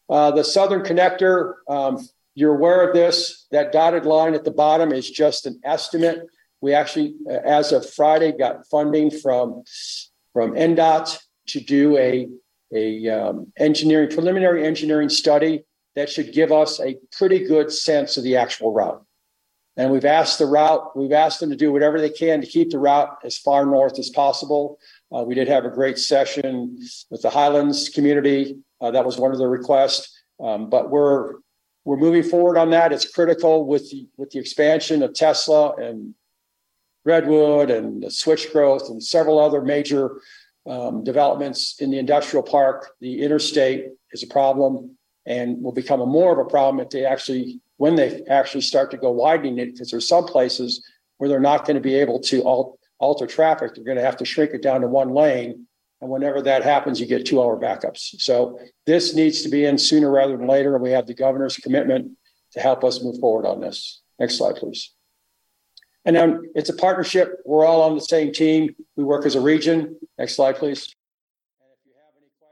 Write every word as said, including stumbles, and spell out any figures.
Uh, the Southern Connector, um, you're aware of this. That dotted line at the bottom is just an estimate. We actually, uh, as of Friday, got funding from, from N D O T to do a, a um, engineering, preliminary engineering study that should give us a pretty good sense of the actual route. And we've asked the route, we've asked them to do whatever they can to keep the route as far north as possible. Uh, we did have a great session with the Highlands community. Uh, that was one of the requests. Um, but we're we're moving forward on that. It's critical with the with the expansion of Tesla and Redwood and the switch growth and several other major um, developments in the industrial park. The interstate is a problem and will become a more of a problem if they actually when they actually start to go widening it, because there's some places where they're not going to be able to al- alter traffic. They're going to have to shrink it down to one lane. And whenever that happens, you get two hour backups. So this needs to be in sooner rather than later. And we have the governor's commitment to help us move forward on this. Next slide, please. And then it's a partnership. We're all on the same team. We work as a region. Next slide, please.